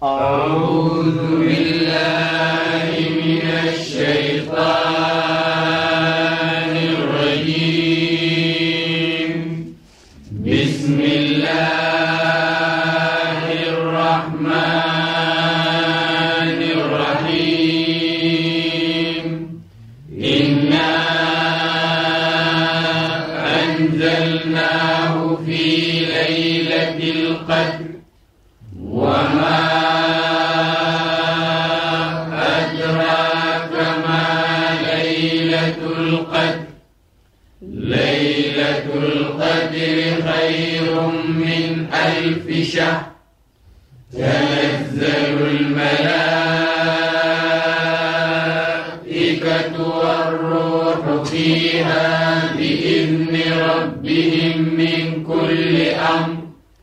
أعوذ بالله من الشيطان الرجيم. بسم الله الرحمن الرحيم. إنا أنزلناه في ليلة القدر وما أدراك ما ليلة القدر. ليلة القدر خير من 1000 شهر. تنزل الملائكة والروح فيها بإذن ربهم من كل أمر.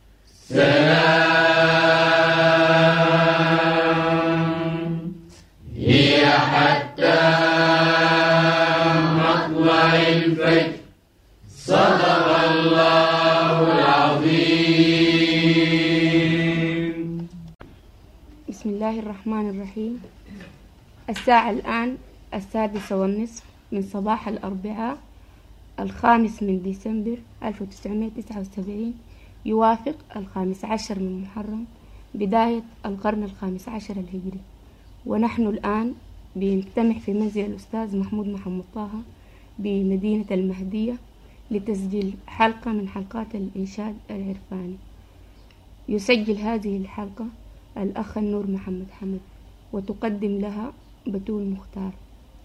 سلام هي حتى مطلع الفجر. صدق الله العظيم. بسم الله الرحمن الرحيم. الساعة الآن 6:30 من صباح الأربعاء 5 من ديسمبر 1979، يوافق 15 من محرم بداية القرن 15 الهجري. ونحن الآن بنجتمع في منزل الأستاذ محمود محمد طه بمدينة المهدية لتسجيل حلقة من حلقات الإنشاد العرفاني. يسجل هذه الحلقة الأخ النور محمد حمد، وتقدم لها بتول مختار.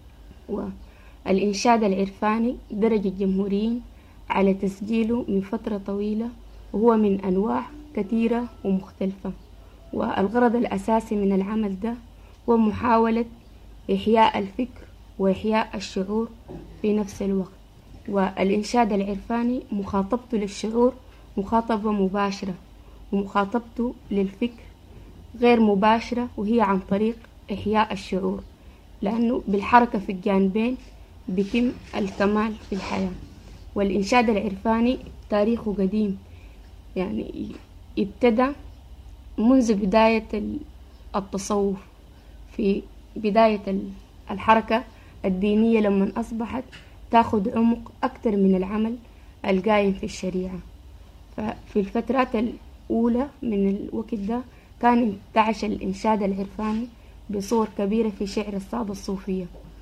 والإنشاد العرفاني درج الجمهوريين على تسجيله من فترة طويلة، وهو من أنواع كثيرة ومختلفة. والغرض الأساسي من العمل ده هو محاولة إحياء الفكر وإحياء الشعور في نفس الوقت. والإنشاد العرفاني مخاطبته للشعور مخاطبة مباشرة، ومخاطبته للفكر غير مباشرة، وهي عن طريق إحياء الشعور، لأنه بالحركة في الجانبين بيتم الكمال في الحياة. والإنشاد العرفاني تاريخه قديم، يعني ابتدى منذ بداية التصوف، في بداية الحركة الدينية لما أصبحت تاخد عمق أكثر من العمل القايم في الشريعة. ففي الفترات الأولى من الوقت ده كان انتعش الإنشاد العرفاني بصور كبيرة في شعر السادة الصوفية.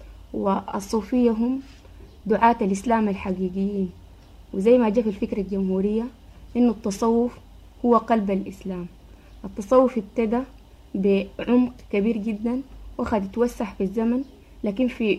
والصوفية هم دعاة الإسلام الحقيقيين، وزي ما جاء في الفكرة الجمهورية إنه التصوف هو قلب الإسلام. التصوف ابتدى بعمق كبير جدا وقد يتوسع في الزمن، لكن في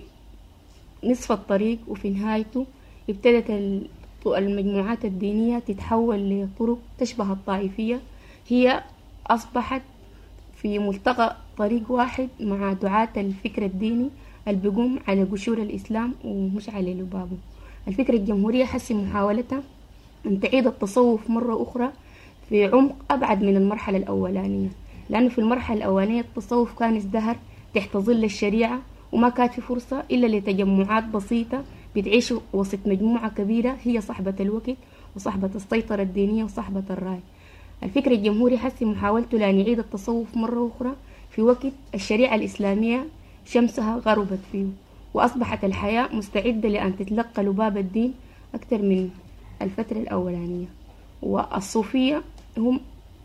نصف الطريق وفي نهايته ابتدت المجموعات الدينية تتحول لطرق تشبه الطائفية. هي أصبحت في ملتقى طريق واحد مع دعاة الفكر الديني اللي بيقوم على قشور الإسلام ومش على لبابه. الفكرة الجمهورية حسي محاولتها أن تعيد التصوف مرة أخرى في عمق أبعد من المرحلة الأولانية، لأنه في المرحلة الأولانية التصوف كان ازدهر تحت ظل الشريعة، وما كانت في فرصة إلا لتجمعات بسيطة بتعيش وسط مجموعة كبيرة هي صاحبة الوقت وصاحبة السيطرة الدينية وصاحبة الرأي. الفكر الجمهوري حسي محاولته لأن يعيد التصوف مرة أخرى في وقت الشريعة الإسلامية شمسها غربت فيه، وأصبحت الحياة مستعدة لأن تتلقى لباب الدين أكثر من الفترة الأولانية. والصوفية هم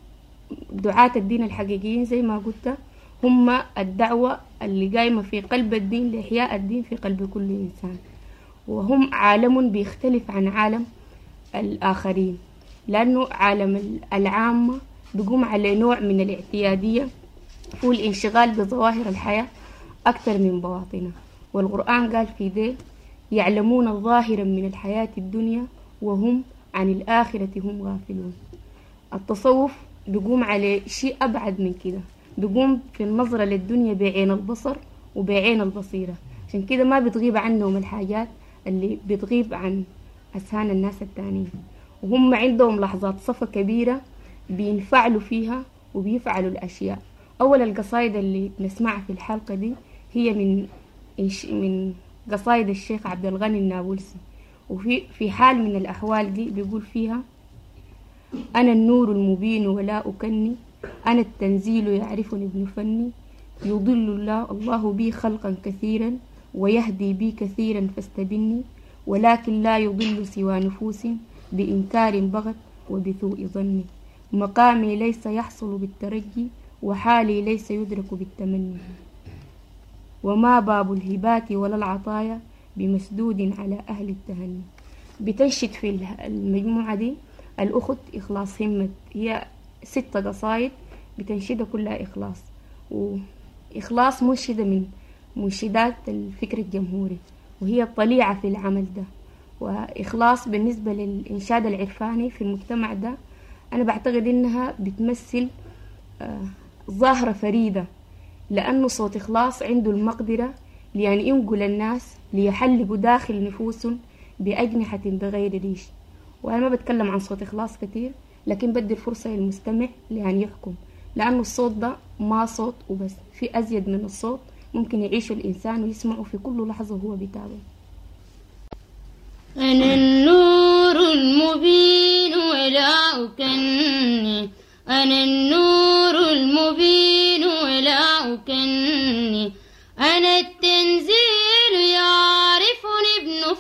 دعاة الدين الحقيقيين، زي ما قلت هم الدعوة اللي قايمة في قلب الدين لإحياء الدين في قلب كل إنسان. وهم عالم بيختلف عن عالم الآخرين، لأنه عالم العامة بيقوم على نوع من الاعتيادية والانشغال بظواهر الحياة أكثر من بواطنها. والقرآن قال في ذي يعلمون ظاهرا من الحياة الدنيا وهم عن الآخرة هم غافلون. التصوف بيقوم على شيء أبعد من كده، بيقوم في النظرة للدنيا بعين البصر وبعين البصيرة. عشان كده ما بتغيب عنهم الحاجات اللي بتغيب عن أذهان الناس التانيين، وهم عندهم لحظات صفا كبيرة بينفعلوا فيها وبيفعلوا الأشياء. أول القصائد اللي نسمعها في الحلقة دي هي من قصائد الشيخ عبد الغني النابلسي، وفي حال من الأحوال دي بيقول فيها: أنا النور المبين ولا أكني أنا التنزيل يعرفني ابن فني، يضل الله بي خلقا كثيرا ويهدي بي كثيرا فاستبني، ولكن لا يضل سوى نفوس بإنكار بغت وبسوء ظني. مقامي ليس يحصل بالترجي وحالي ليس يدرك بالتمني، وما باب الهبات ولا العطايا بمسدود على أهل التهني. بتنشد في المجموعة دي الأخت إخلاص همت، هي 6 قصايد بتنشدها كلها إخلاص، وإخلاص منشدة من منشدات الفكر الجمهوري، وهي طليعة في العمل ده. وإخلاص بالنسبة للإنشاد العرفاني في المجتمع ده أنا بعتقد إنها بتمثل ظاهرة فريدة، لأنه صوت إخلاص عنده المقدرة لأن ينقل الناس ليحلقوا داخل نفوسهم بأجنحة بغير ريش. وأنا ما بتكلم عن صوت إخلاص كتير، لكن بدي الفرصة للمستمع لأن يحكم، لأنه الصوت ده ما صوت وبس، في أزيد من الصوت ممكن يعيشه الإنسان ويسمعه في كل لحظة وهو بيتابع. أنا النور المبين ولا أكني، أنا النور المبين ولا أكني، أنا التنزيل يعرفني ابن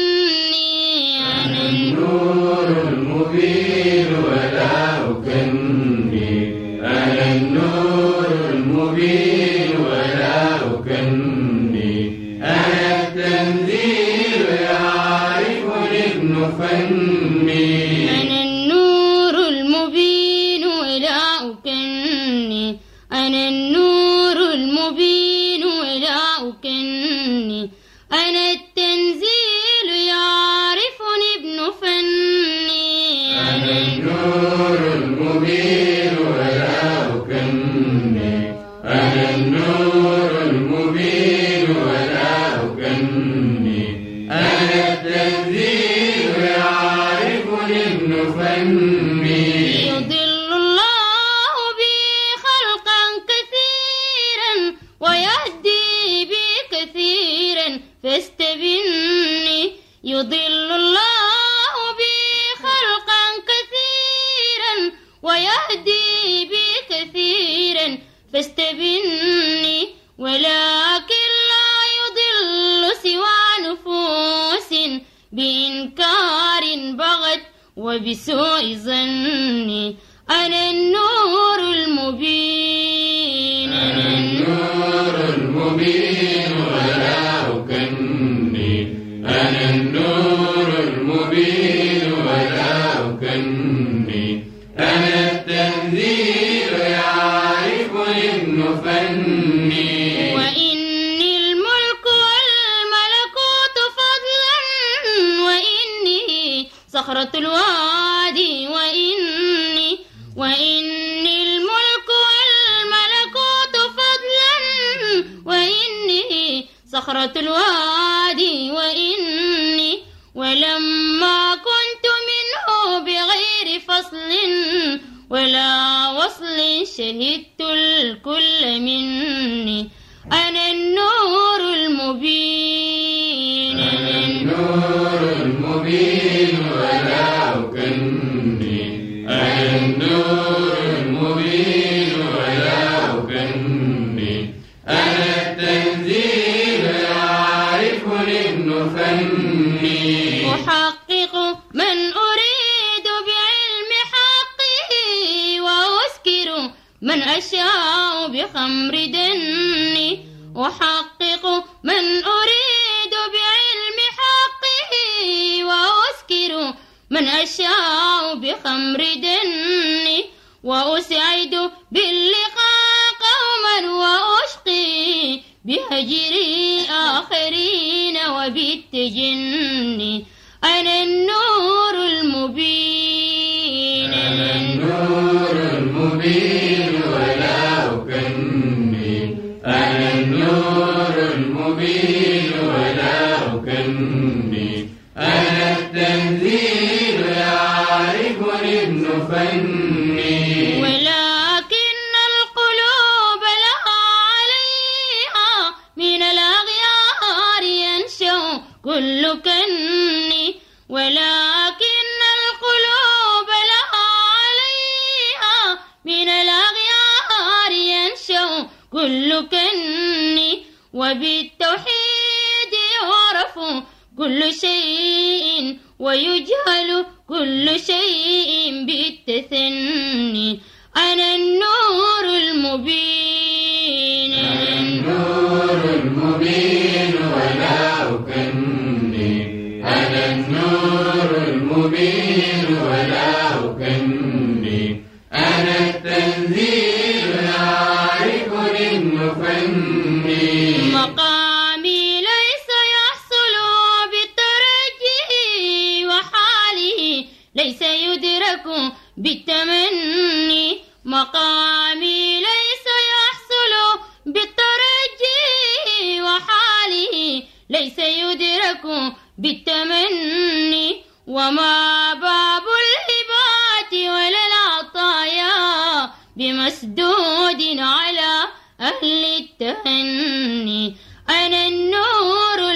فني، أنا النور المبين ولا أكني، أنا النور المبين ولا أكني، أنا التنزيل يعرفني ابن فني، أنا النور المبين ولا أكني، أنا النور المبين ولا أكني، أنا التنزيل يعرفني ابن فني، أنا النور المبين ولا أكني، أنا النور المبين ولا أكني، أنا التنزيل يعرفني ابن فني. يضل الله بي خلقا كثيرا ويهدي بي كثيرا فاستبني، يضل الله بي خلقا كثيرا ويهدي بي كثيرا فاستبني، ولكن لا يضل سوى نفوس بإنكار بغت وبسوء ظني. أنا النور المبين، أنا النور المبين ولا أكني، أنا النور المبين ولا أكني، أنا التنزيل يعرفني ابن فني. وإني الملك والملكوت فضلا، وإني صخرة الوادي، وإني الملك والملكوت فضلا، وإني صخرة الوادي، وإني ولما كنت منه بغير فصل ولا وصل شهدت الكل مني. أنا النور المبين، أنا النور المبين ولا أكني، أنا النور المبين ولا أكني، أنا التنزيل يعرفني ابن فني. أحقق من أريد بعلم حقه وأسكر من أشاء بخمر دني، أحقق من أريد بعلم حقه وأسكر من أشاء بخمر دني، وأسعد باللقاء قوما وأشقي بهجري آخرين وبالتجني. أنا النور المبين، أنا النور المبين ولا أكني، أنا النور المبين ولا أكني، أنا التنزيل يعرفني ابن فني. ولكن كل كني، وبالتوحيد يعرف كل شيء ويجهل كل شيء بالتثني. أنا النور المبين، أنا النور المبين ولا أكني، أنا النور المبين ولا أكني، أنا التنزيل يعرفني ابن فني. مقامي ليس يحصل بالترجي، وحالي ليس يدرك بالتمني. مقامي ليس يحصل بالترجي، وحالي ليس يدرك بالتمني. وما باب الهبات ولا العطايا بمسدود على أهل التهني. أنا النور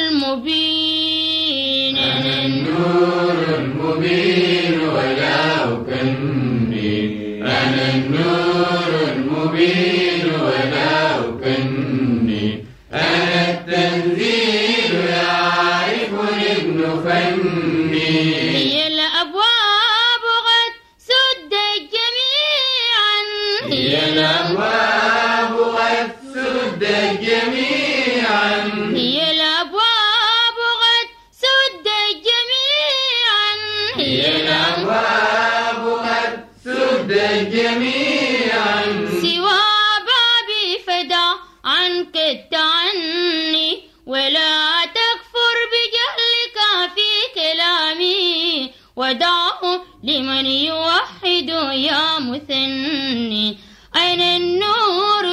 المبين، أنا النور المبين ولا أكني، أنا النور المبين ولا أكني، أنا التنزيل يعرفني ابن فني. هي الأبواب قد سدت جميعا، هي الأبواب قد سدت جميعا، هي الأبواب قد سدت جميعا، هي الأبواب قد سدت جميعا. سوى بابي فدع عنك التعني، ولا تكفر بجهلك في كلامي، ودعه لمن يوحد يا مثني. أنا النور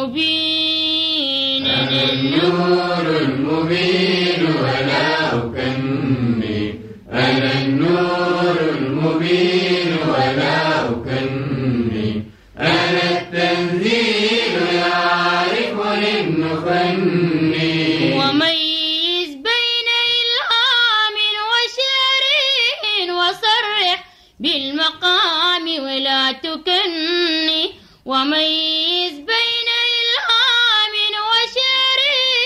المبين، أنا النور المبين ولا أكني، أنا النور المبين ولا أكني، أنا التنزيل يعرفني ابن فني. وميز بين إلهام وشعر وصرح بالمقام ولا تكني. وميز بين إلهام وشعر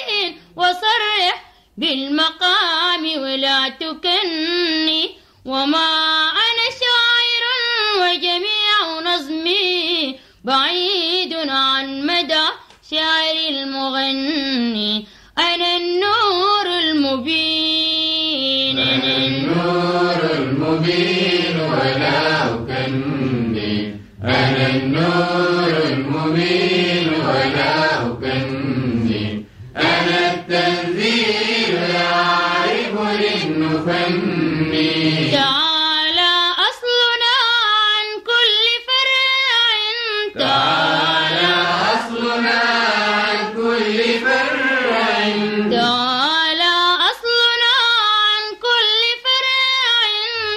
وصرح بالمقام ولا تكني. وما أنا شاعر وجميع نظمي بعيد عن مدى شعر المغني. أنا النور المبين، أنا النور المبين ولا أكني، أنا النور المبين ولا أكني، أنا التنزيل يعرفني ابن فني. تعالى أصلنا عن كل فرع، تعالى أصلنا عن كل فرع، تعالى أصلنا عن كل فرع،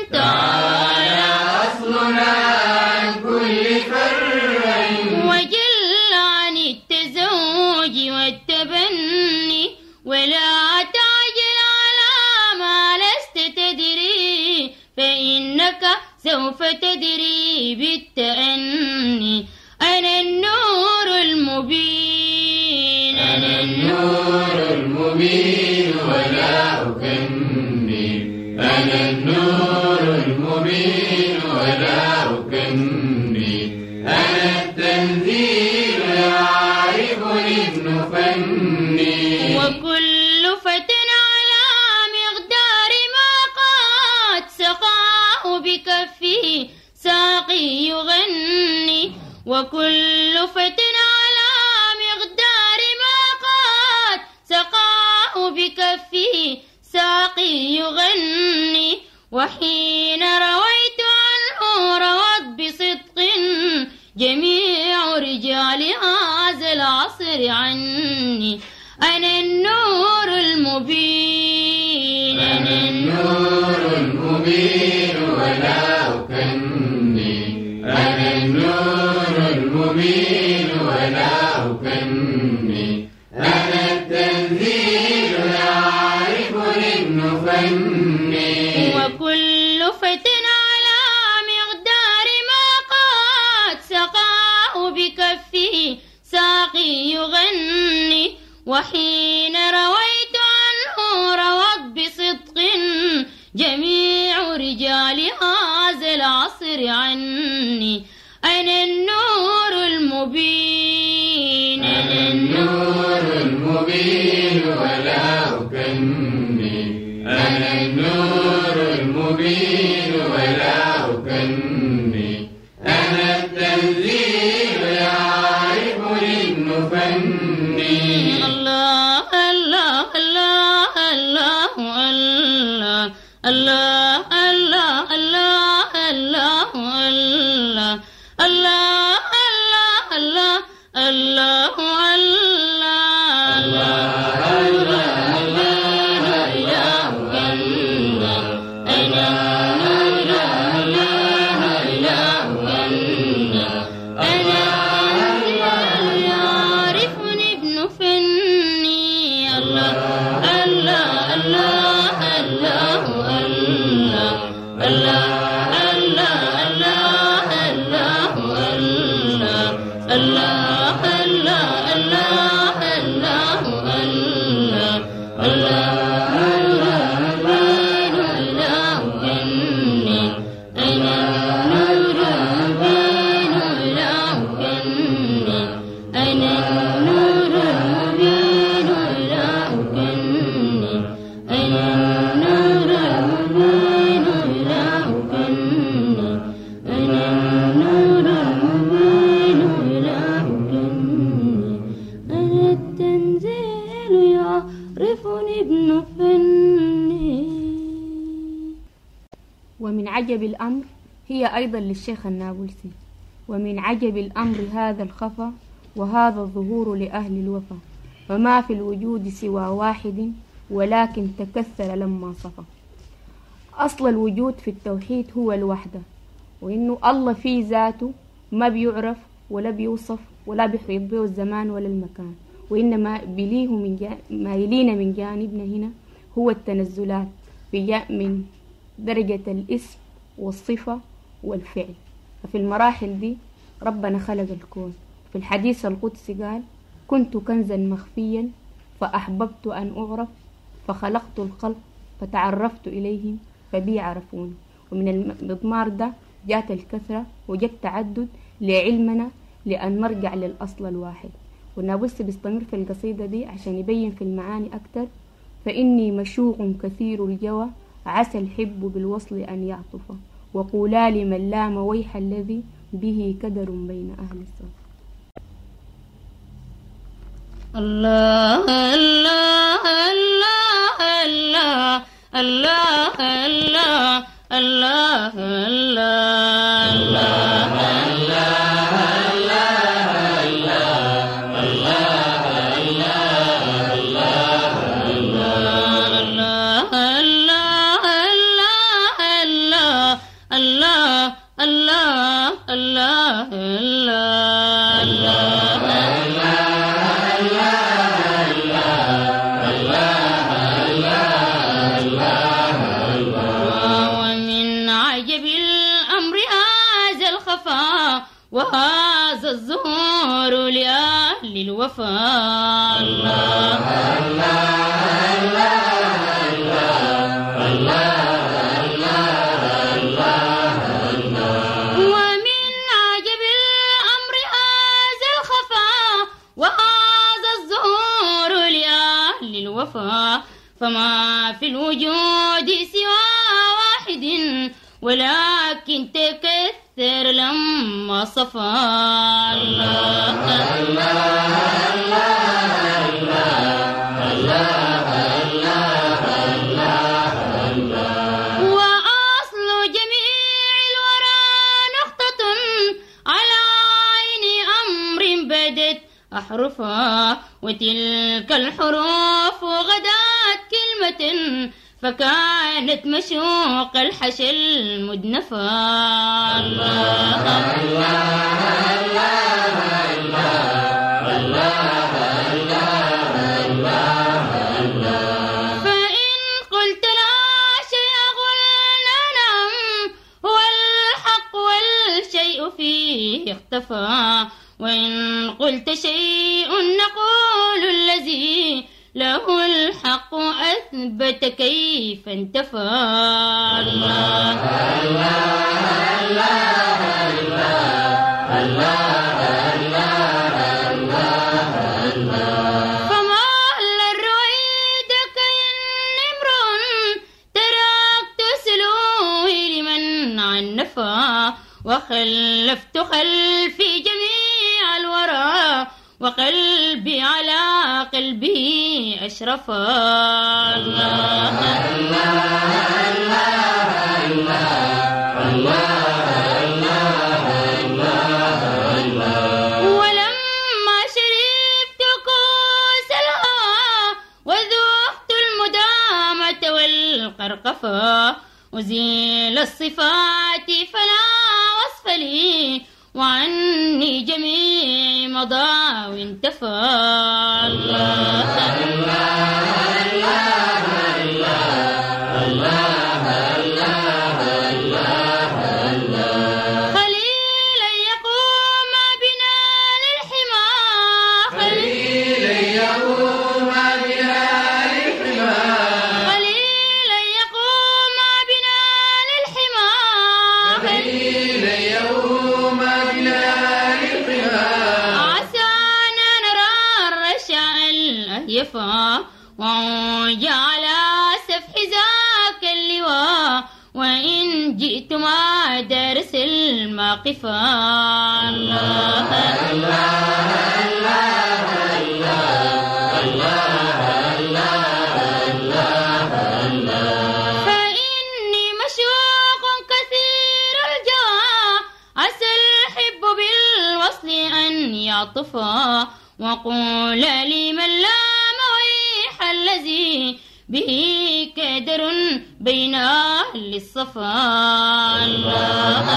تعالى أصلنا عن كل فرع. وجل عن التزوج والتبني، ولا تعجل على ما لست تدري، فإنك سوف تدري بالتأني. أنا النور المبين، أنا النور المبين ولا أكني، أنا النور المبين ولا أكني، أنا التنزيل يعرفني ابن فني. وكل فتى على مقدار ما قد سقاه بكفه ساقي يغني. وكل فتى على مقدار ما قد سقاه بكفه ساقي يغني. وحين رويت عنه روت بصدق جميع رجال هذا العصر عني. أنا النور المبين، أنا النور المبين ولا أكني، أنا النور المبين ولا أكني، أنا التنزيل يعرفني ابن فني. وكل فتى على مقدار ما قد سقاه بكفه ساقي يغني. وحين رويت عنه روت بصدق جميع رجال هذا العصر عني. أين النور المبين؟ أنا النور المبين ولا أكني، أنا النور المبين ولا أكني، أنا التنزيل يعرفني ابن فني. الله الله الله الله الله الله الله الله الله الله الله الله الله ومن عجب الأمر هي أيضا للشيخ النابلسي. ومن عجب الأمر هذا الخفا وهذا الظهور لأهل الوفا، وما في الوجود سوى واحد ولكن تكثر لما صفى. أصل الوجود في التوحيد هو الوحدة، وإنه الله في ذاته ما بيعرف ولا بيوصف ولا بيحيط به الزمان ولا المكان، وإنما ما يلينا من جانبنا هنا هو التنزلات من درجة الاسم والصفة والفعل. ففي المراحل دي ربنا خلق الكون. في الحديث القدسي قال: كنت كنزا مخفيا فأحببت أن أعرف فخلقت الخلق فتعرفت إليهم فبي عرفوني. ومن المضمار ده جات الكثرة وجاء التعدد لعلمنا لأن نرجع للأصل الواحد. والنابلسي بيستمر في القصيدة دي عشان يبين في المعاني أكتر: فإني مشوق كثير الجوى عسى الحب بالوصل أن يعطف، وقولا لمن لام ويح الذي به كدر بين أهل الصف. الله الله الله الله الله الله الله وهذا الظهور لأهل الوفاء. الله الله الله الله الله. ومن عجب الأمر هذا الخفاء وهذا الظهور لأهل الوفاء، فما في الوجود سوى واحد ولكن تكثر لما صفى. الله الله الله الله. وأصل جميع الورى نقطة على عين أمر بدت أحرفها، وتلك الحروف غدات كلمة فكانت مشوق الحشى المدنفة. الله الله الله الله. فإن قلت لا شيء قلنا نعم، هو الحق والشيء فيه اختفى، وإن قلت شيء نقول الذي الذي له الحق أثبت كيف انتفى. الله وخلفت خلفي جميع الورى وقلبي على قلبي أشرفا. الله ولما شربت كوس الهوى وذقت المدامة والقرقفة أزيل الصفات فلا وصف لي وعني جميع مضى وانتفى. خليلا يقوم بنا للحمى خليلا يقوم بنا للحمى خليلا يقوم بنا للحمى خليلا يقوم بنا للحمى عسانا نرى الرشا الأهيفا وجعل سفح ذاك اللواء وإن جئت مع درس الماقفة. الله فإني مشوق كثير الجوى عسى الحب بالوصل أن يعطفا وقول لمن لا مويح الذي به كدر بين أهل الصفا. الله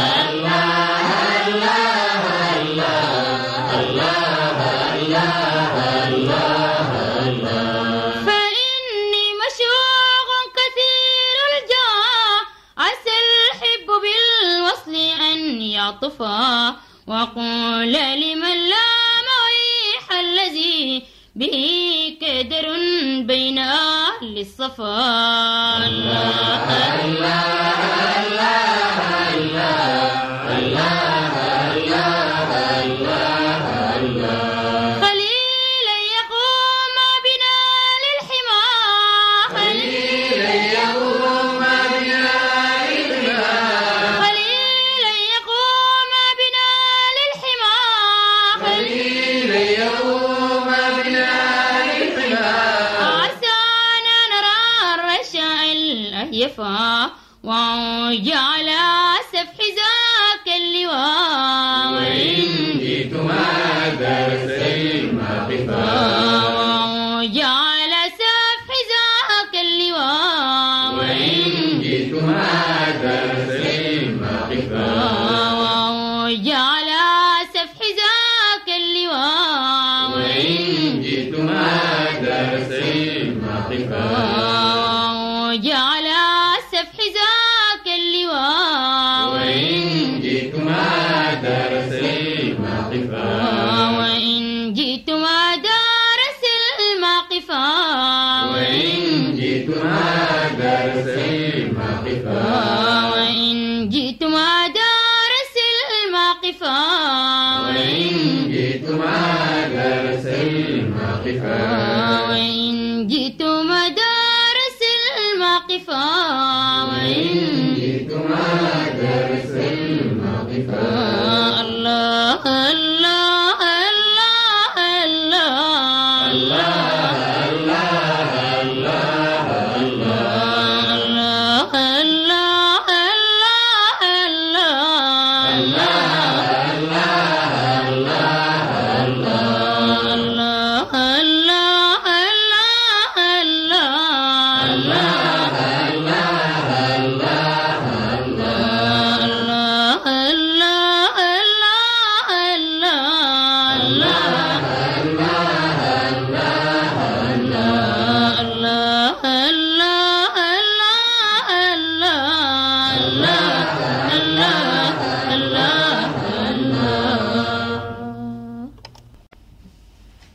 فإني مشوق كثير الجوى عسى الحب بالوصل أن يعطفا وقول لمن لا مويح الذي به كدر بين أهل الصفا. خليلا يقوم بنا للحمى خليلا يقوم بنا للحمى خليلا يقوم بنا للحمى خليلا يقوم بنا للحمى عسانا نرى الرشا الأهيفا وجعل سفح ذاك اللواء وإن جئت مع درس الماقفة وجعل سفح ذاك اللواء وإن جئت مع درس الماقفة وجعل سفح ذاك اللواء وإن جئت مع درس الماقفة وجعل سفح ذاك اللواء وإن جئت مع درس الماقفة وإن جئت مع درس الماقفة وإن جئت مع درس الماقفة وإن جئت مع درس الماقفة وإن جئت مع درس الماقفة وإن جئت مع درس الماقفة وإن جئت مع درس الماقفة. الله الله الله الله Allah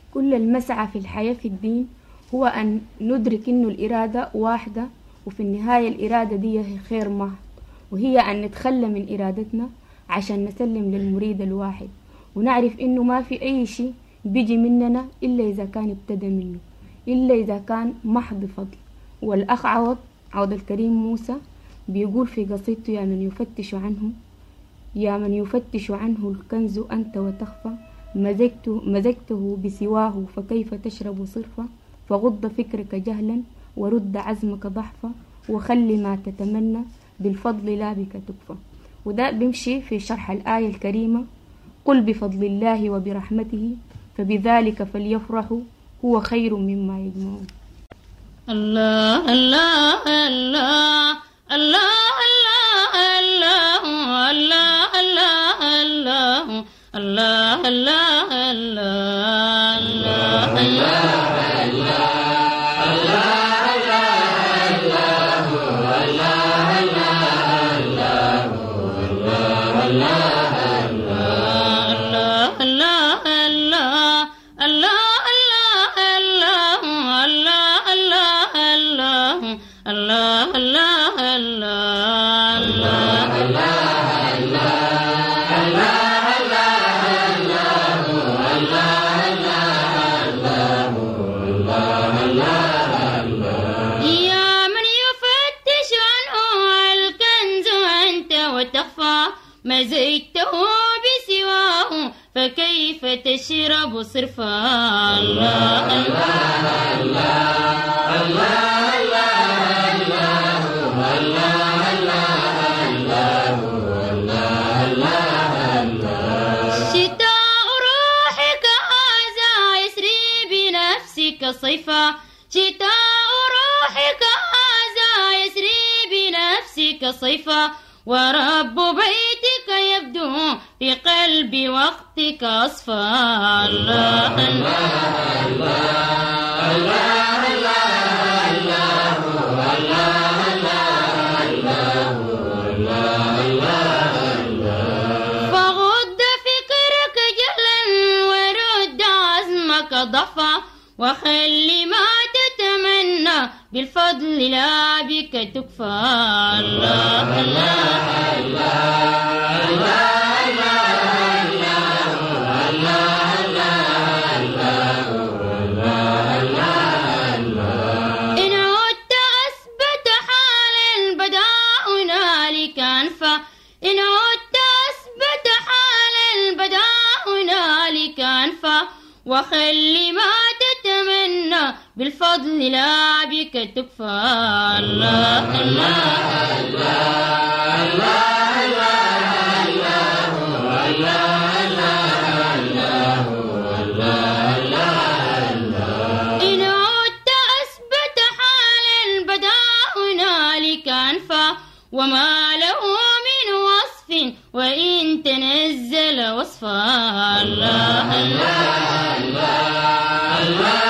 كل المسعى في الحياة في الدين هو أن ندرك إنه الإرادة واحدة، وفي النهاية الإرادة دي هي خير محض، وهي أن نتخلى من إرادتنا عشان نسلم للمريد الواحد، ونعرف إنه ما في أي شيء بيجي مننا إلا إذا كان ابتدى منه، إلا إذا كان محض فضل. والأخ عوض الكريم موسى بيقول في قصيدته: يا من يفتش عنه الكنز أنت وتخفى، مزجته بسواه فكيف تشرب صرفا، فغض فكرك جهلا ورد عزمك ضحفا، وخلي ما تتمنى بالفضل لا بك تكفى. وده بيمشي في شرح الآية الكريمة: قل بفضل الله وبرحمته فبذلك فليفرحوا هو خير مما يجمعون. الله الله الله الله الله الله الله الله الله الله الله مزجته بسواه فكيف تشرب صرفا. الله الله الله الله. شتاء روحك هذا يسري بنفسك صيفا، شتاء روحك هذا يسري بنفسك صيفا، ورب بيتك يبدو في قلب وقتك أصفى. الله الله الله الله. فغض فكرك جهلا ورد عزمك ضعفا، وخلي ما تتمنى بالفضل لا بك تكفى. الله الله الله إن عدت أثبت حالا بدا هنالك أنفى، إن عدت أثبت حالا بدا هنالك أنفى، وخلي ما تتمنى بالفضل لا بك تكفى. الله الله الله إن عدت أثبت حالا بدا هنالك أنفى، وما له من وصف وإن تنزل وصفا. الله الله الله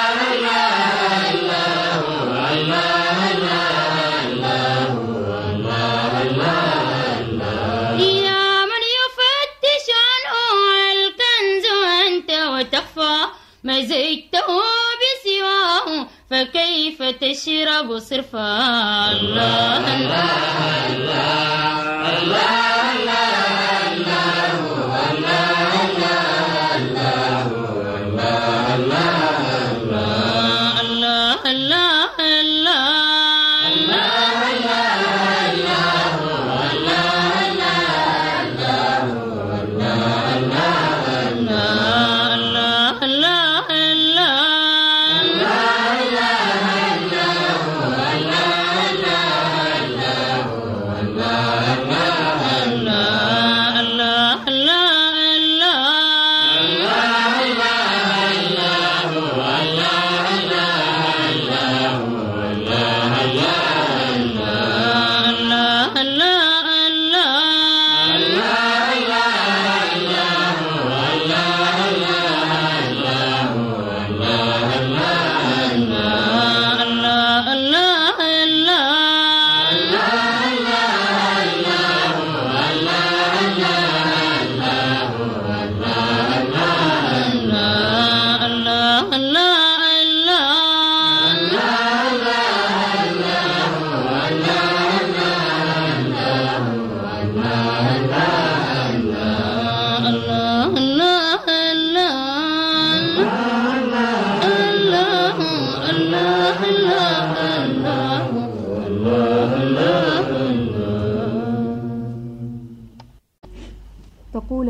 يا من يفتش عنه الكنز أنت وتخفى، مزجته بسواه فكيف تشرب صرفا. الله الله الله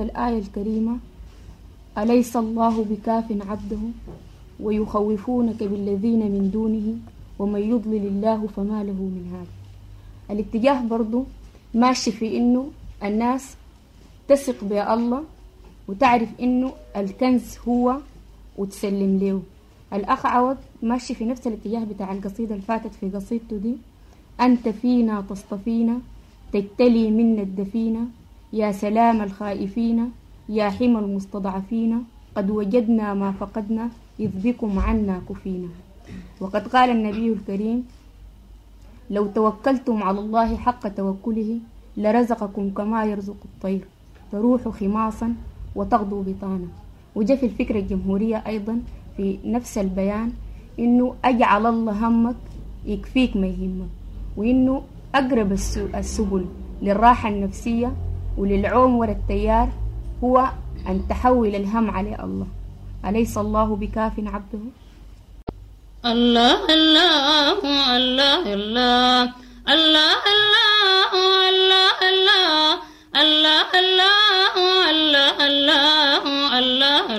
الآية الكريمة: أليس الله بكاف عبده ويخوفونك بالذين من دونه ومن يضلل الله فما له من هاد. الاتجاه برضو ماشي في إنه الناس تثق بالله وتعرف إنه الكنز هو وتسلم له. الأخ عوض ماشي في نفس الاتجاه بتاع القصيدة الفاتت في قصيدته دي: أنت فينا تصطفينا تجتلي منا الدفينة، يا سلام الخائفين يا حمى المستضعفين، قد وجدنا ما فقدنا إذ بكم عنا كفينا. وقد قال النبي الكريم: لو توكلتم على الله حق توكله لرزقكم كما يرزق الطير تروح خماصا وتغدو بطانا. وجاء في الفكرة الجمهورية أيضا في نفس البيان إنه أجعل الله همك يكفيك ما يهمك، وإنه أقرب السبل للراحة النفسية وللعوم ورا التيار هو أن تحول الهم على الله. أليس الله بكاف عبده؟ الله الله الله الله الله الله الله الله الله الله الله الله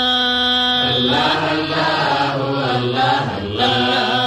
الله الله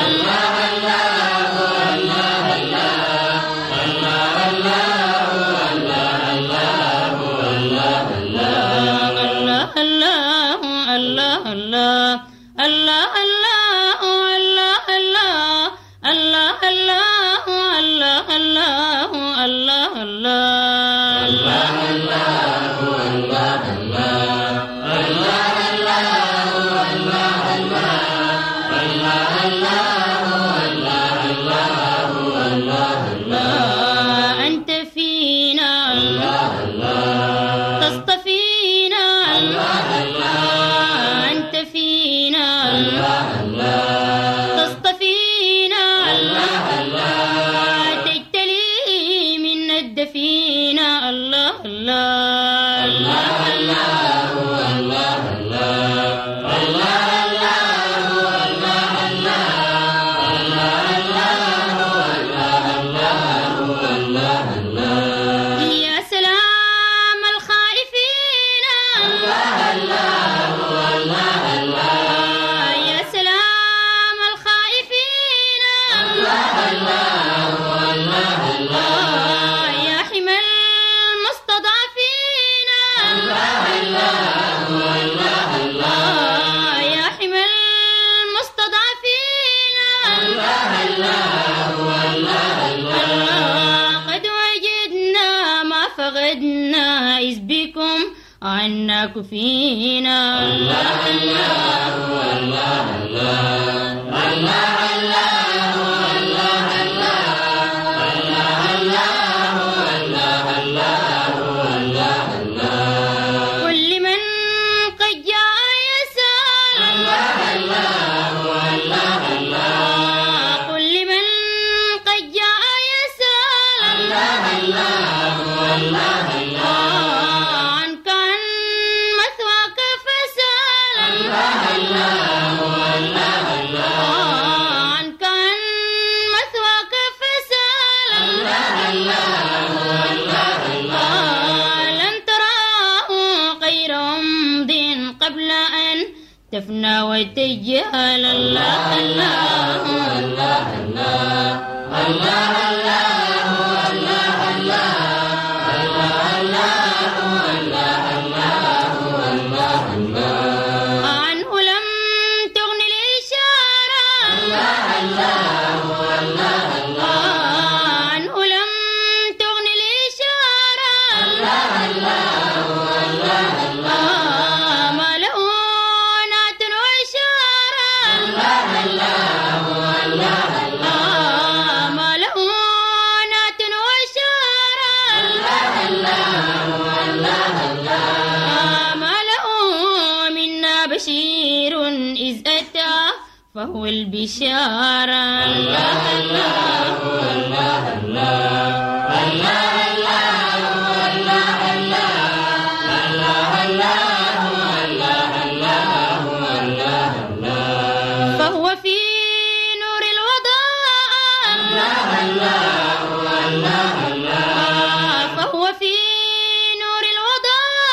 عنا كفينا. الله الله الله الله الله تفنى وتجهل. الله الله الله الله الله عنه لم تغن الإشارة. عنه لم تغن الإشارة. ما له نعت وإشارة. ما له نعت وإشارة. ما له منا بشير إذ أتى فهو البشارة. الله الله الله الله فهو في نور الوضاء. فهو في نور الوضاء.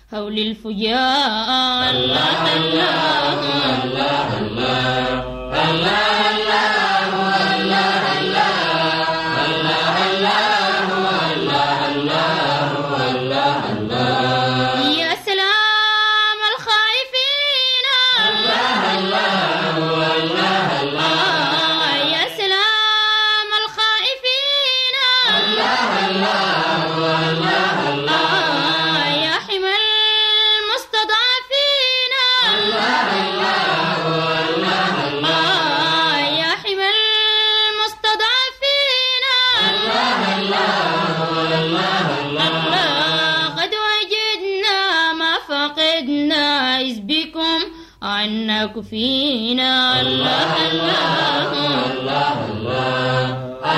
هول الفجار. الله الله الله الله عنك فينا. الله الله الله الله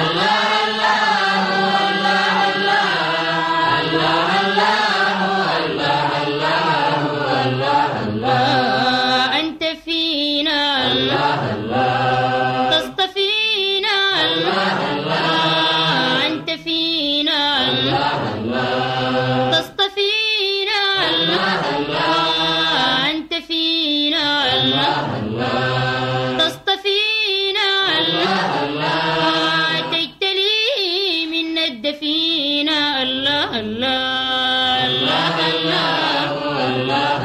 الله الله أنت فينا. الله الله تصطفينا. الله الله أنت فينا. الله الله تصطفينا. الله الله أنت فينا. الله الله تصطفينا. الله الله تجتلي من الدفينة. الله الله الله الله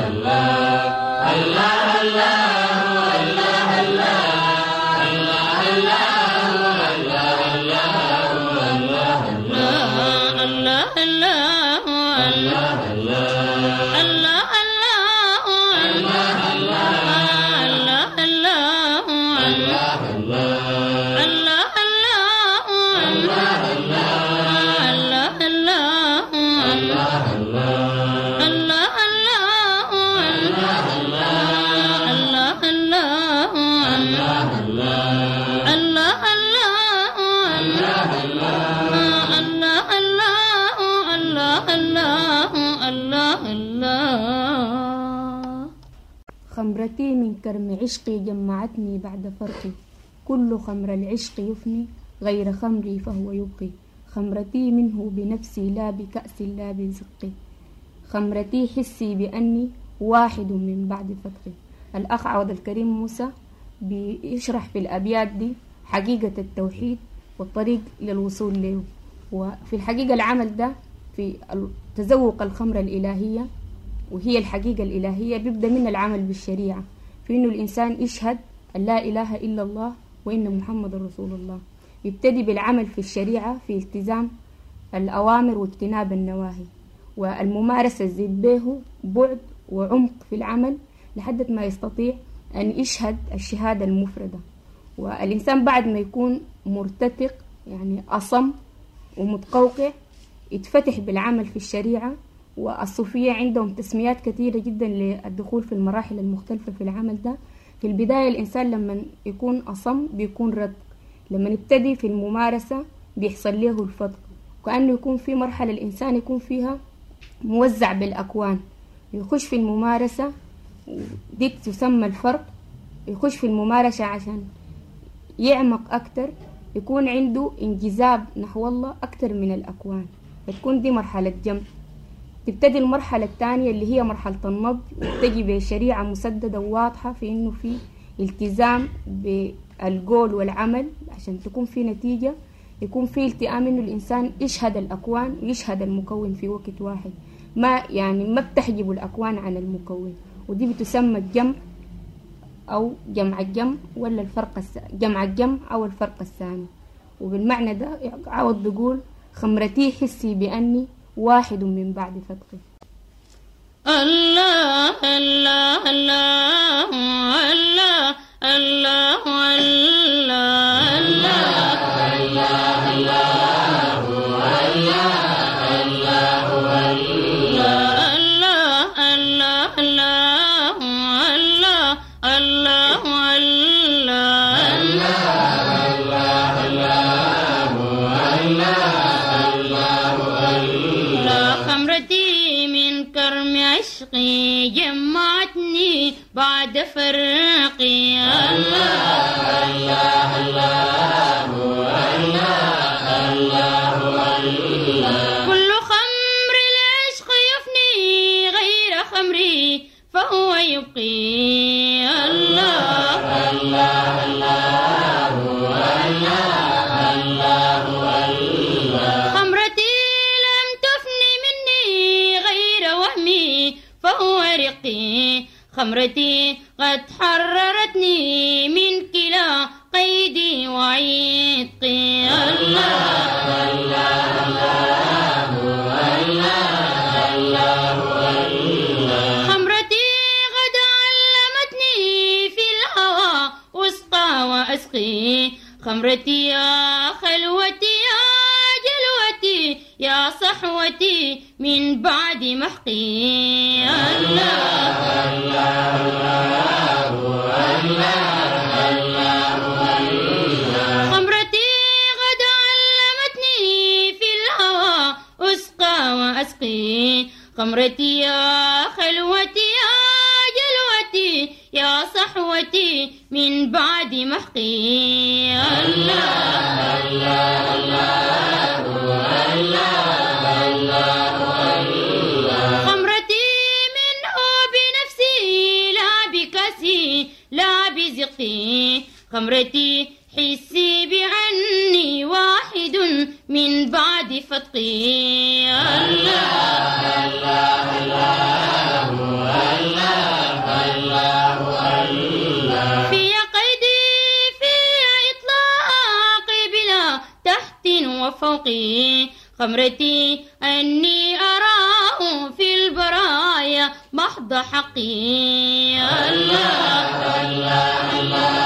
خمرتي من كرم عشقي جمعتني بعد فرقي، كل خمر العشق يفني غير خمري فهو يبقي. خمرتي منه بنفسي لا بكأس لا بزقي، خمرتي حسي بأني واحد من بعد فتقي. الأخ عوض الكريم موسى بيشرح في الأبيات دي حقيقة التوحيد والطريق للوصول له. وفي الحقيقة العمل ده في تذوق الخمرة الإلهية، وهي الحقيقة الإلهية بيبدأ من العمل بالشريعة، في إنه الإنسان يشهد أن لا إله إلا الله وإن محمد رسول الله. يبتدي بالعمل في الشريعة في التزام الأوامر واجتناب النواهي، والممارسة تزيد به بعد وعمق في العمل لحد ما يستطيع أن يشهد الشهادة المفردة. والإنسان بعد ما يكون مرتتق يعني أصم ومتقوقع يتفتح بالعمل في الشريعة. والصوفية عندهم تسميات كثيرة جدا للدخول في المراحل المختلفة في العمل ده. في البداية الإنسان لما يكون أصم بيكون رتق، لما يبتدي في الممارسة بيحصل له الفتق، كأنه يكون في مرحلة الإنسان يكون فيها موزع بالأكوان، يخش في الممارسة دي تسمى الفرق، يخش في الممارسة عشان يعمق أكتر، يكون عنده انجذاب نحو الله أكتر من الأكوان، فتكون دي مرحلة جمع. تبتدي المرحلة الثانية اللي هي مرحلة النضج، وتجي بشريعة مسددة وواضحة في إنه في التزام بالقول والعمل عشان تكون في نتيجة، يكون في التئام إنه الإنسان يشهد الأكوان ويشهد المكون في وقت واحد، ما بتحجب الأكوان عن المكون. ودي بتسمى الجمع أو جمع الجمع ولا الفرق جمع الجمع أو الفرق الثاني. وبالمعنى ده عوض بيقول خمرتي حسي بأني واحد من بعد فتقي. الله الله الله الله الله الله الله عشقي جمعتني بعد فرقي. الله الله الله الله الله الله كل خمر العشق يفني غير خمرتي قد حررتني من كلا قيدي وعتقي. الله الله الله الله. خمرتي قد علمتني في الهوى أسقى وأسقي. خمرتي يا خلوتي يا جلوتي يا صحوتي من بعد محقي. الله الله الله. خمرتي قد علمتني في الهوى أسقى وأسقي. خمرتي يا خلوتي يا جلوتي يا صحوتي من بعد محقي. الله الله الله. خمرتي منه بنفسي لا بكاسي لا بزقي. خمرتي حسي بعني واحد من بعد فتقي. الله الله الله. في قيدي في إطلاقي بلا تحت وفوقي. خمرتي أني أراه في البرايا محض حقي. الله الله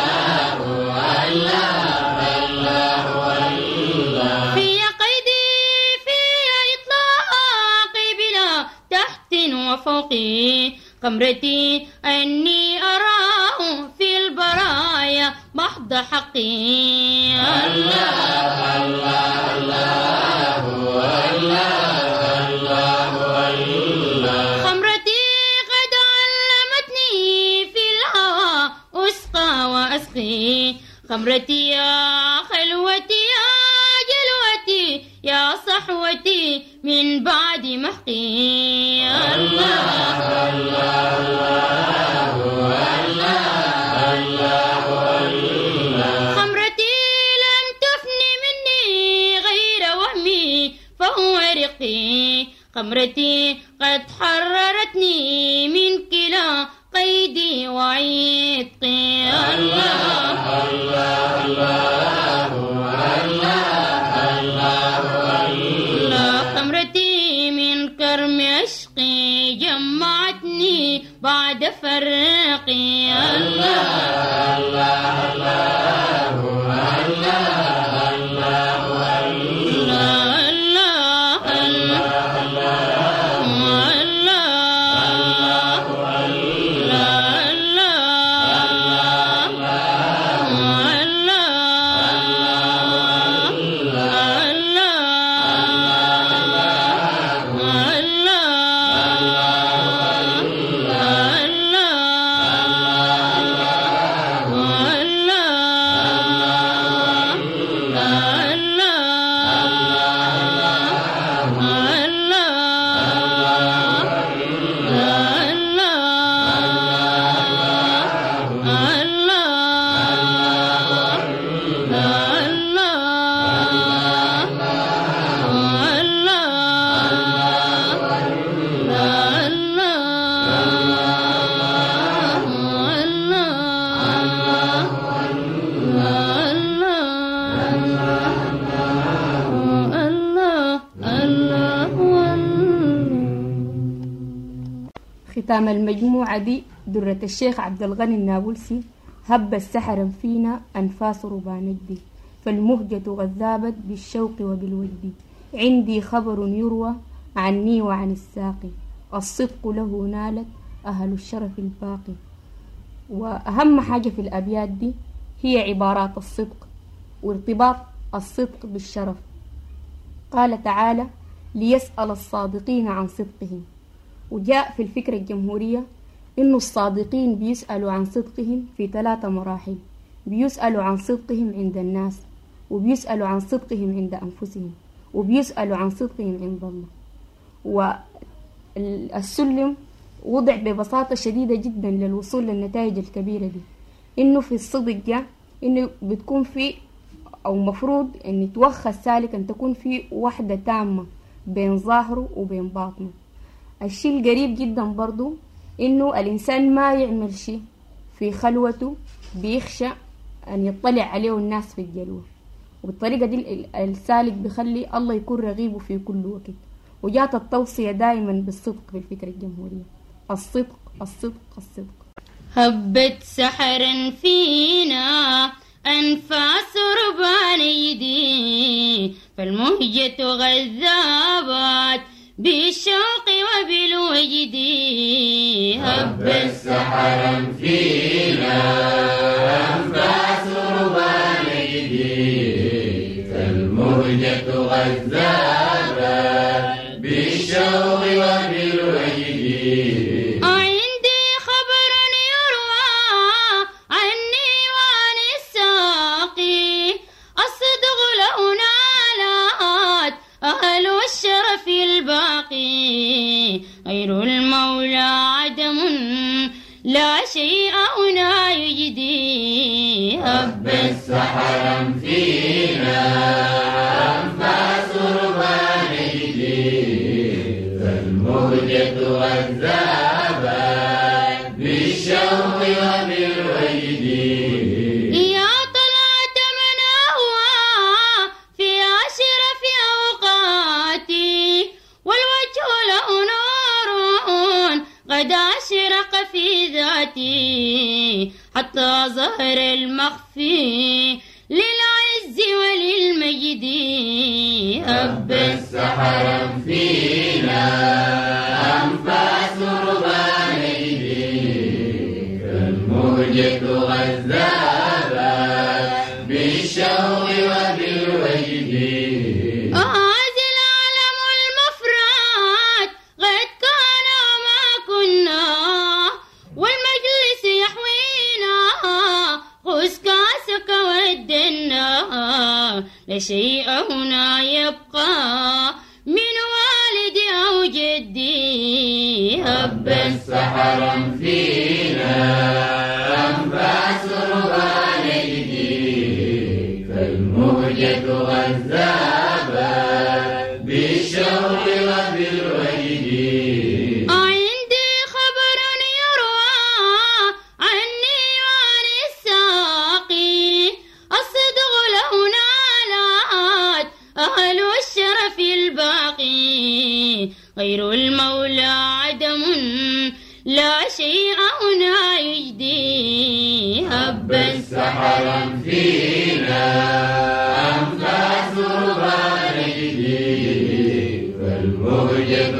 الله. في قيدي في إطلاقي بلا تحت وفوقي. خمرتي أني أراه في البرايا محض حقي. الله الله الله. خمرتي قد علمتني في الهوى أسقى وأسقي. خمرتي يا خلوتي يا جلوتي يا صحوتي من بعد محقي. الله الله الله. خمرتي لم تفن مني غير وهمي فهو رقي. خمرتي قد حررتني من كلا قيدي وعتقي. الله الله الله. خمرتي من كرم عشقي جمعتني بعد فرقي. الله الله ختام المجموعة دي درة الشيخ عبد الغني النابلسي. هب السحر فينا أنفاس ربا نجدي، فالمهجة غذابت بالشوق وبالود. عندي خبر يروى عني وعن الساقي، الصدق له نالت أهل الشرف الباقي. وأهم حاجة في الأبيات دي هي عبارات الصدق وارتباط الصدق بالشرف. قال تعالى: ليسأل الصادقين عن صدقهم. وجاء في الفكرة الجمهورية إنه الصادقين بيسألوا عن صدقهم في 3 مراحل. بيسألوا عن صدقهم عند الناس، وبيسألوا عن صدقهم عند أنفسهم، وبيسألوا عن صدقهم عند الله. والسلم وضع ببساطة شديدة جدا للوصول للنتائج الكبيرة دي. إنه في الصدق جاء إنه بتكون في أو مفروض إن يتوخى السالك أن تكون في وحدة تامة بين ظاهره وبين باطنه. الشيء القريب جدا برضو إنه الإنسان ما يعمل شيء في خلوته بيخشى أن يطلع عليه الناس في الجلوة، وبالطريقة دي السالك بيخلي الله يكون رغيبه في كل وقت. وجات التوصية دائما بالصدق في الفكرة الجمهورية، الصدق الصدق الصدق. هبت سحرا فينا أنفاس ربان يدي، فالمهجة غذابات بالشوق وبالوجد. هبت سحرا فينا أنفاس ربان يدي، فالمهجة غذابات بالشوق وبالوجد. غير المولى عدم لا شيء هنا يجدي. هبت سحرا فينا أنفاس ربان يدي، فالمهجة غذابات بالشوق وبالوجد. يا طلعت من أهوى في أشرف أوقاتي، والوجه له نور قد أشرق في ذاتي، حتى ظهر المخفي للعز وللمجد. هبت سحرا فينا أنفاس ربان يدي، فالمهجة غذابات بالشوق وبالوجد. لا شيء هنا يبقى من والد أو جدي. هبت سحرا فينا أنفاس ربان يدي، فالمهجة غذابات بالشوق وبالوجد. عندي خبر يروى عني وعن الساقي، الصدق له نالات أهل الشرف الباقي، غير المولى عدم لا شيء هنا يجدي. هبت سحرا فينا أنفاس ربان يدي، فالمهجة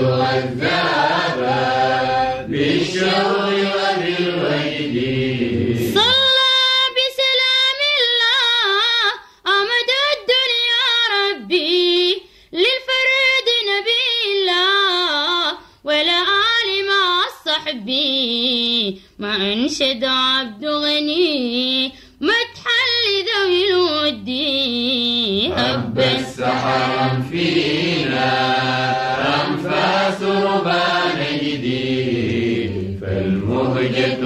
غذابات بالشوق وبالوجد. صلى بسلام الله أمد الدنيا ربي، للفرد نبي الله ولا آل مع الصحبي، ما أنشد عبد غني مدحا لذوي الود. هبت سحرا فينا أنفاس ربان يدي، فالمهجة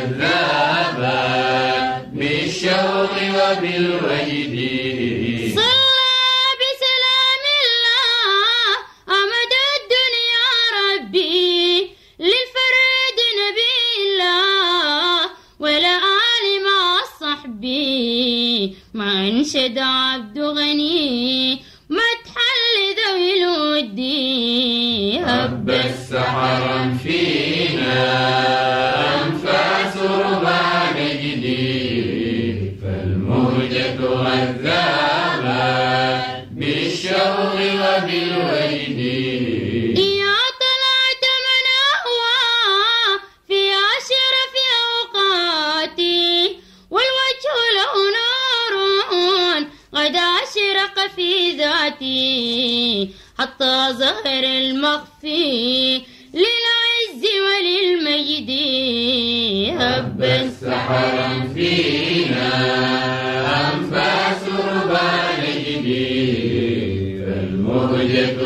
غذابات بالشوق وبالوجد. صلى بسلام الله أمد الدنيا ربي، للفرد نبي الله ولا آل مع الصحبي، ما أنشد عبد غني مدحا لذوي الود. هبت سحرا فينا أنفاس ربان يدي، فالمهجة غذابات بالشوق وبالوجد. يا طلعت من أهوى في أشرف أوقاتي، والوجه له نور قد أشرق في ذاتي، حتى ظهر المخفي للعز وللمجد. هبت سحرا فينا أنفاس ربان يدي، فالمهجة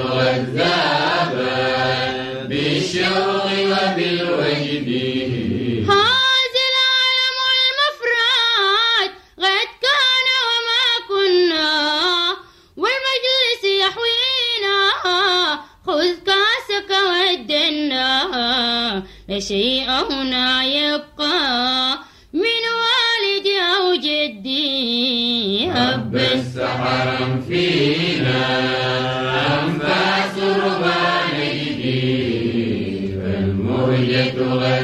غذابات بالشوق وبالوجد. هذا العالم المفرد قد كان وما كنا، والمجلس يحوينا خذ كاسك ودنا، لا شيء هنا يبقى من والدي أو جدي. هب السحر فينا أنفاس ربان جديد، فالمهجة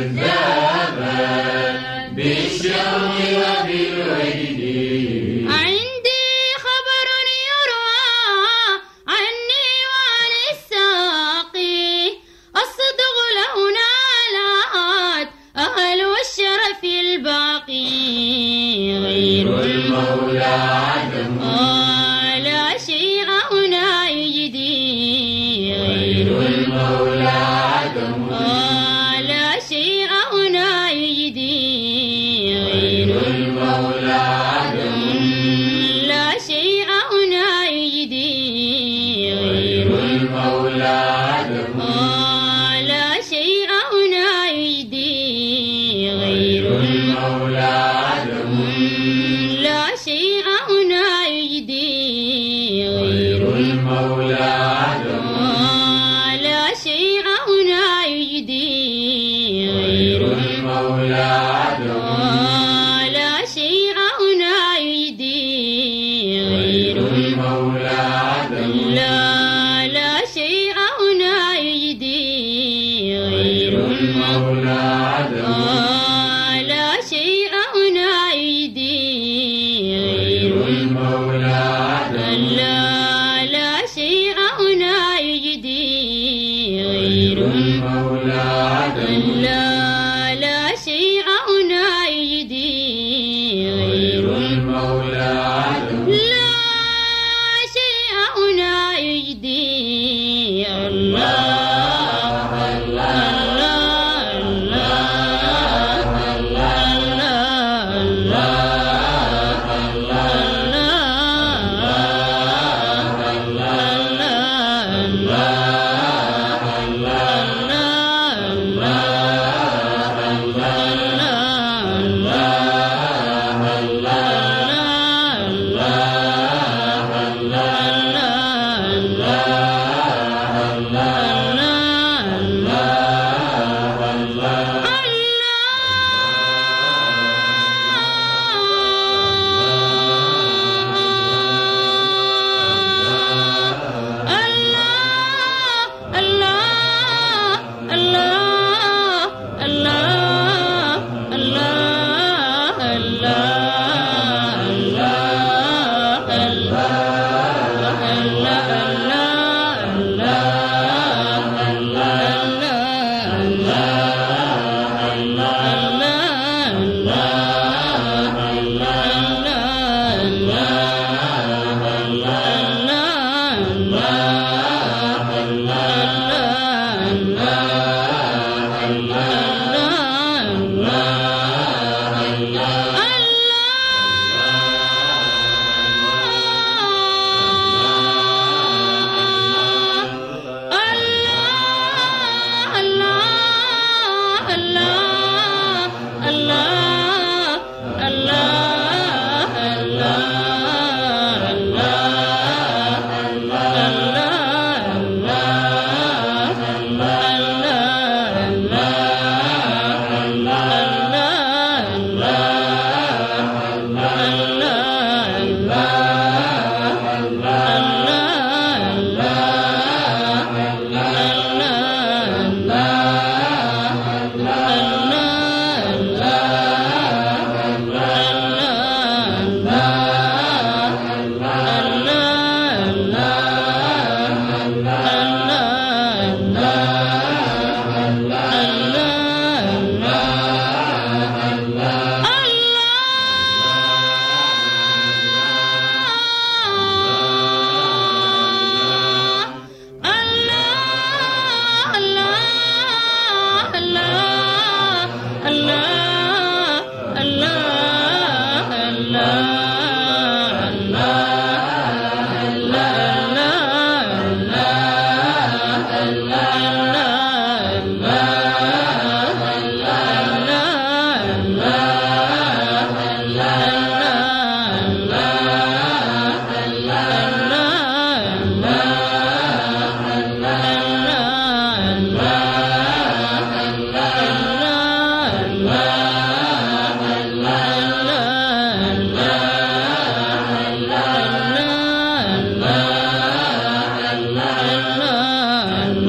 غذابة بالشوق وبالوجد. عندي خبر يروى عني وعن الساقي، الصدق له نالات أهل الشرف الباقي. غير المولى عدم لا شيء هنا يجدي. غير المولى عدم لا شيء هنا يجدي. غير المولى عدم لا شيء هنا يجدي. غير المولى عدم لا شيء هنا يجدي. غير المولى عدم لا شيء هنا يجدي. غير المولى عدم لا شيء هنا يجدي. غير المولى عدم لا شيء هنا يجدي. غير المولى عدم لا شيء هنا يجدي. غير المولى عدم لا شيء هنا يجدي. غير المولى عدم لا شيء هنا يجدي. غير المولى عدم لا شيء هنا يجدي. غير المولى عدم لا شيء هنا يجدي. الله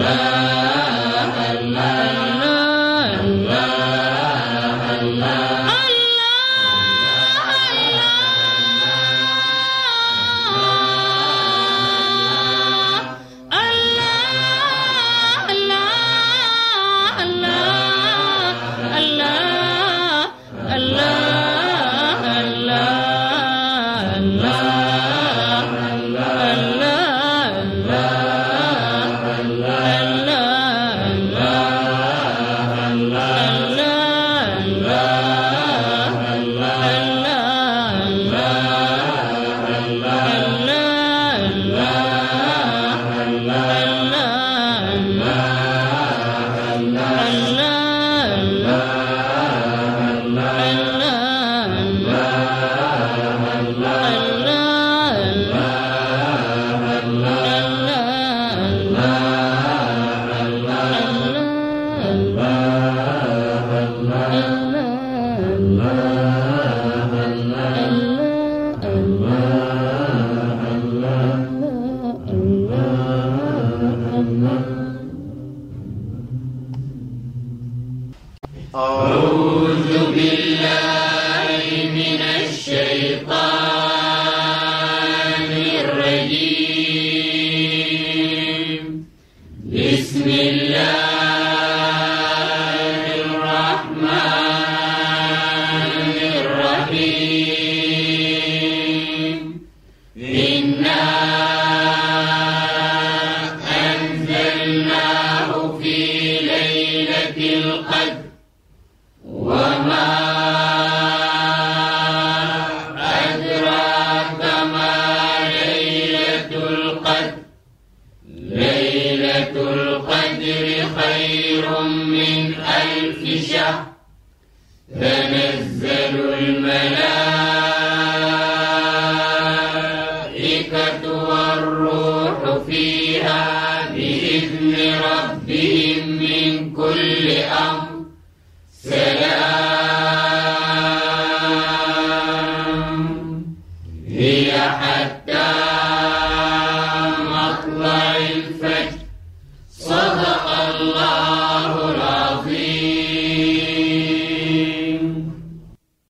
هي حتى